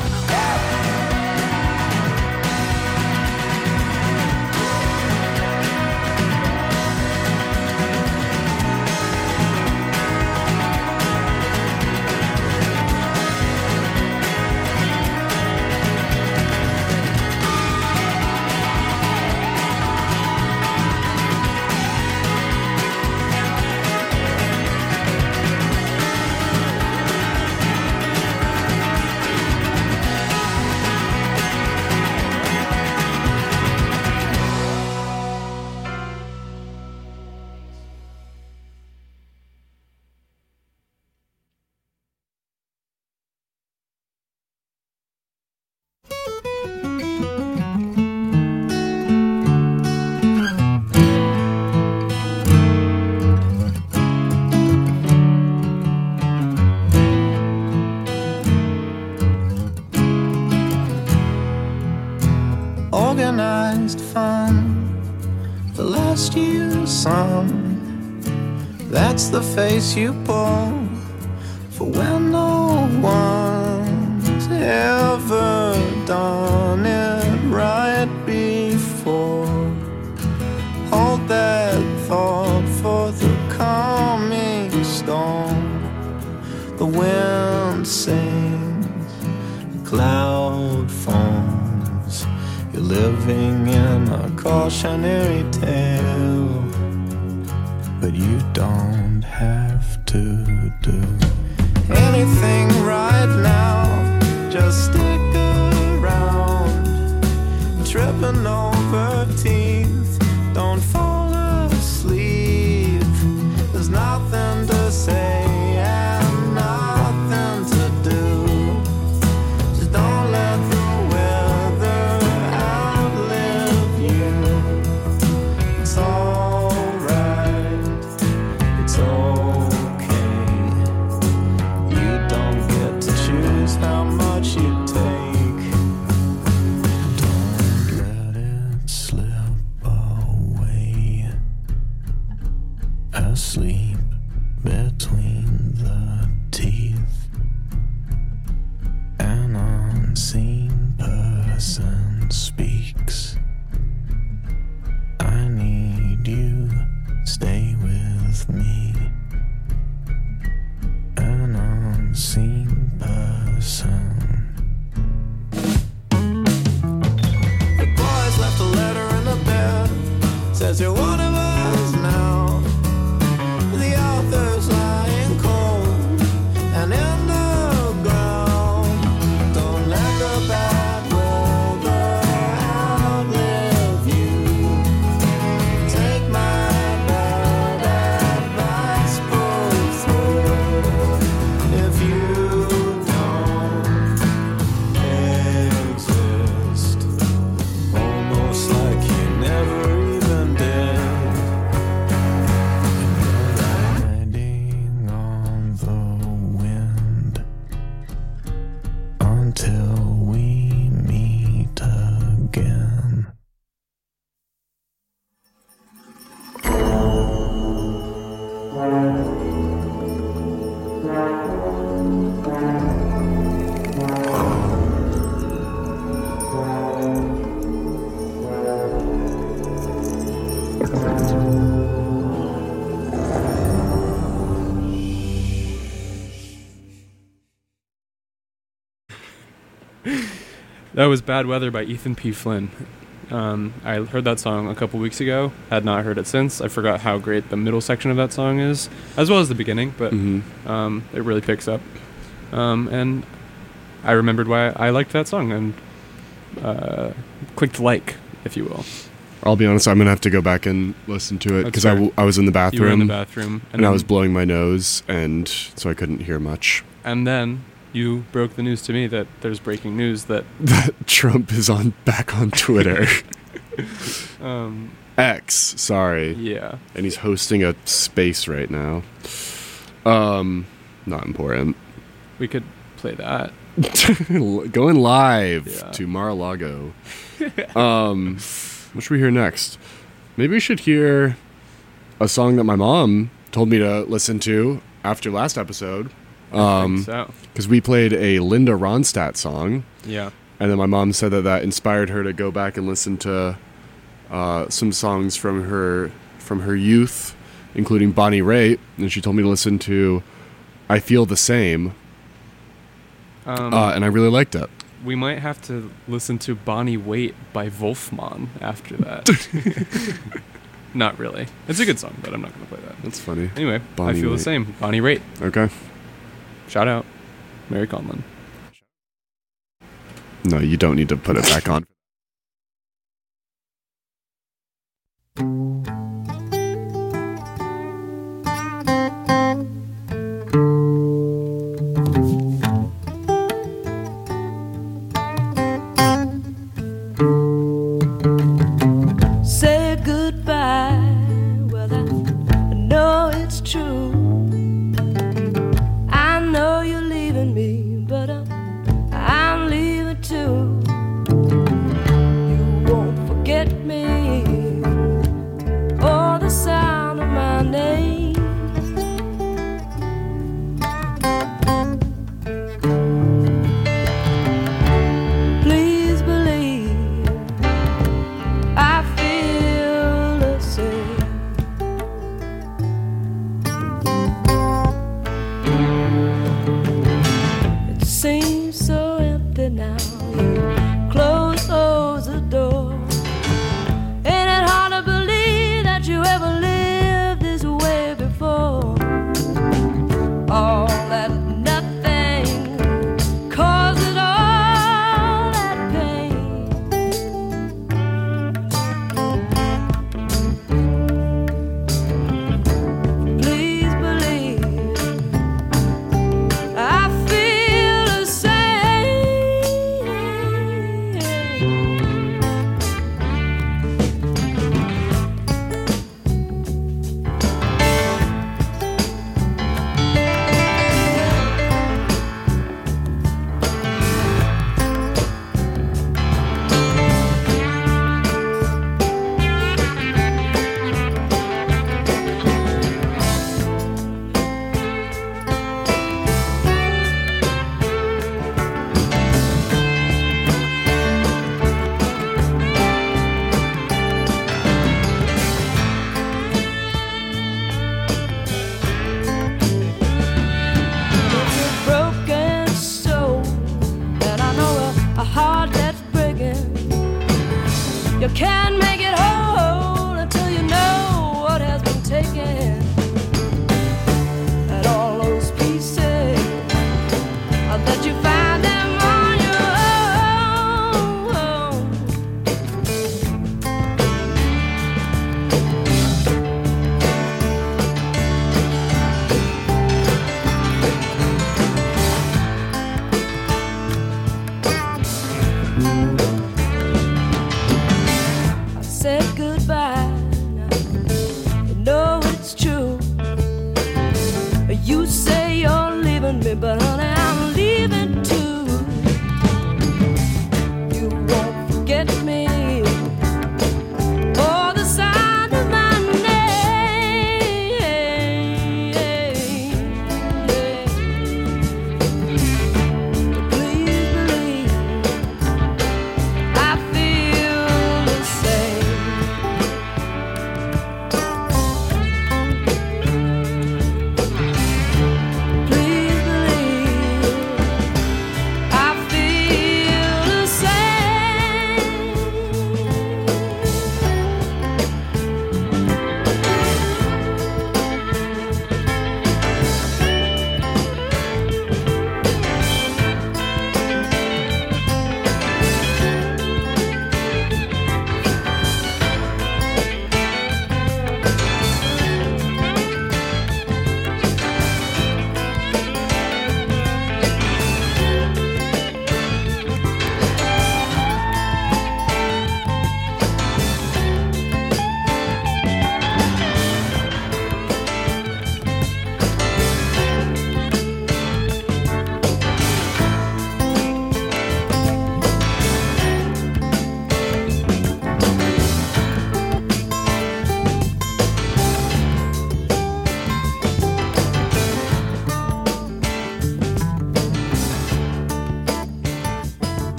[SPEAKER 6] Organized fun, the last year's sun. That's the face you pull for when no one's ever done it right before. Hold that thought for the coming storm. The wind sings, the cloud forms. You're living in a cautionary tale, but you don't have to do anything right now. Just stick around, tripping over teeth. Don't fall asleep. There's nothing to say and nothing to do. Just don't let the weather outlive you. It's alright, it's okay. You don't get to choose how much you take. Don't let it slip away. Asleep between the teeth. An unseen person speaks. I need you, stay with me. An unseen person. The boys left a letter in the bed. Says you're one of us now. The author's lying cold and in the ground. Don't let the bad weather outlive you. Take my bad advice, pull through. If you don't exist, almost like you never even did. Riding on the wind until we meet again.
[SPEAKER 2] That was Bad Weather by Ethan P. Flynn. I heard that song a couple weeks ago. Had not heard it since. I forgot how great the middle section of that song is, as well as the beginning, but it really picks up. And I remembered why I liked that song and clicked like, if you will.
[SPEAKER 3] I'll be honest, I'm going to have to go back and listen to it because
[SPEAKER 2] That's fair.
[SPEAKER 3] I was in the bathroom.
[SPEAKER 2] You were in the bathroom.
[SPEAKER 3] And I was blowing my nose, and so I couldn't hear much.
[SPEAKER 2] And then you broke the news to me that there's breaking news that
[SPEAKER 3] Trump is back on Twitter. X, sorry.
[SPEAKER 2] Yeah.
[SPEAKER 3] And he's hosting a space right now. Not important.
[SPEAKER 2] We could play that.
[SPEAKER 3] Going live
[SPEAKER 2] Yeah.
[SPEAKER 3] to Mar-a-Lago. What should we hear next? Maybe we should hear a song that my mom told me to listen to after last episode.
[SPEAKER 2] I think so.
[SPEAKER 3] Because we played a Linda Ronstadt song.
[SPEAKER 2] Yeah.
[SPEAKER 3] And then my mom said that inspired her to go back and listen to some songs from her youth, including Bonnie Raitt. And she told me to listen to I Feel the Same. And I really liked it.
[SPEAKER 2] We might have to listen to Bonnie Wait by Wolfman after that. Not really. It's a good song, but I'm not going to play that.
[SPEAKER 3] That's funny.
[SPEAKER 2] Anyway,
[SPEAKER 3] Bonnie
[SPEAKER 2] I Feel
[SPEAKER 3] Raitt.
[SPEAKER 2] the Same. Bonnie Raitt.
[SPEAKER 3] Okay.
[SPEAKER 2] Shout out. Mary Conlon.
[SPEAKER 3] No, you don't need to put it back on.
[SPEAKER 5] Say goodbye. Well, I know it's true. I know you're leaving me, but I'm leaving too. You won't forget me or the sound of my name. Please believe I feel the same. It seems so empty now. You close the door. Ain't it hard to believe that you ever lived this way before? All that nothing causes all that pain. Please believe I feel the same. It's a broken soul, and I know a heart that's breaking. You can't make it whole until you know what has been taken. And all those pieces that you find them on your own.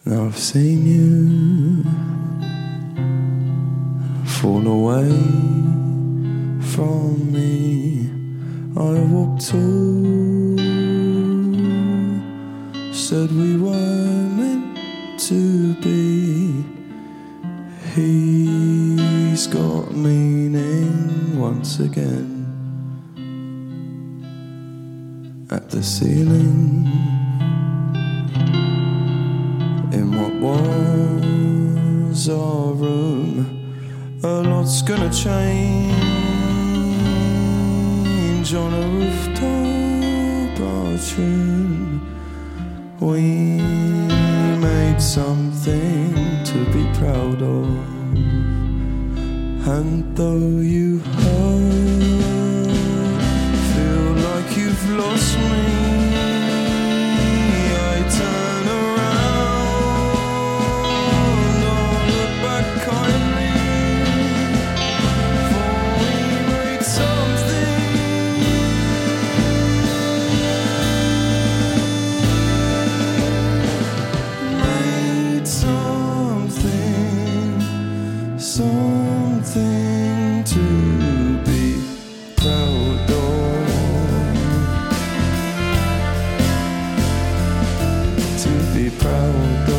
[SPEAKER 6] Now I've seen you fall away from me. I walked tall, said we were meant to be. He's got meaning once again. At the ceiling, in what was our room, a lot's gonna change on a rooftop bathroom. We made something to be proud of, and though you hurt, feel like you've lost me, I turn around, I'll look back kindly, for we made something. Made something to be proud of. To be proud of.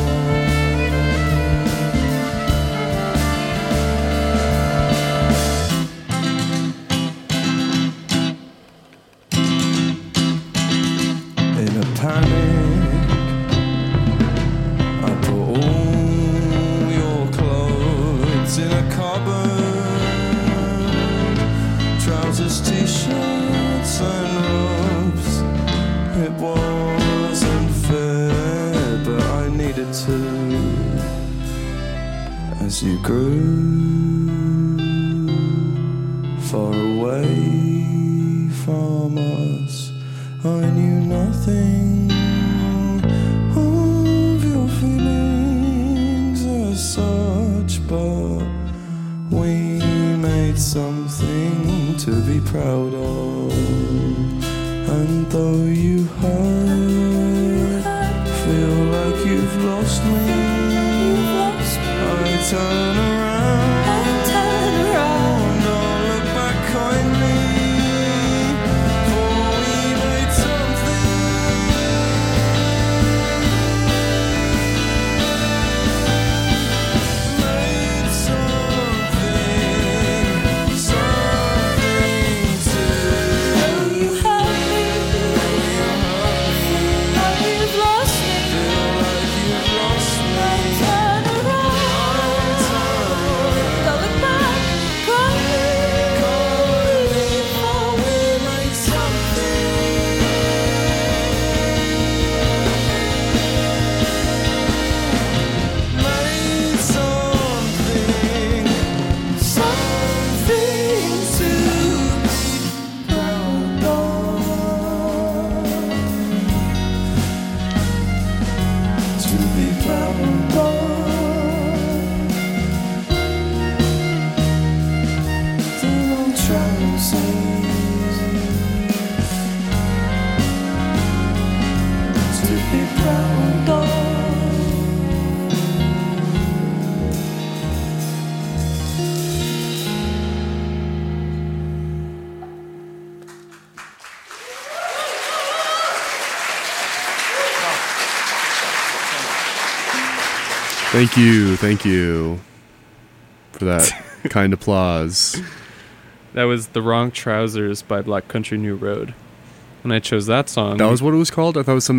[SPEAKER 6] In a panic, I put all your clothes in a cupboard, trousers, t-shirts and robes. It wasn't fair, but I needed to. As you grew far away from us, I knew nothing of your feelings as such, but we made something to be proud of. And though you hurt, feel like you've lost me, I turn around, I'll look back kindly, for we made something. Made something to.
[SPEAKER 5] You hurt me, like you've lost me.
[SPEAKER 6] Feel like you've lost me.
[SPEAKER 5] Turn around, go look back, kindly, for we made
[SPEAKER 6] Made something to be proud of. To be proud of. The long trousers. To be proud of.
[SPEAKER 3] Thank you for that kind applause.
[SPEAKER 2] That was The Wrong Trousers by Black Country New Road. And I chose that song.
[SPEAKER 3] That was what it was called? I thought it was something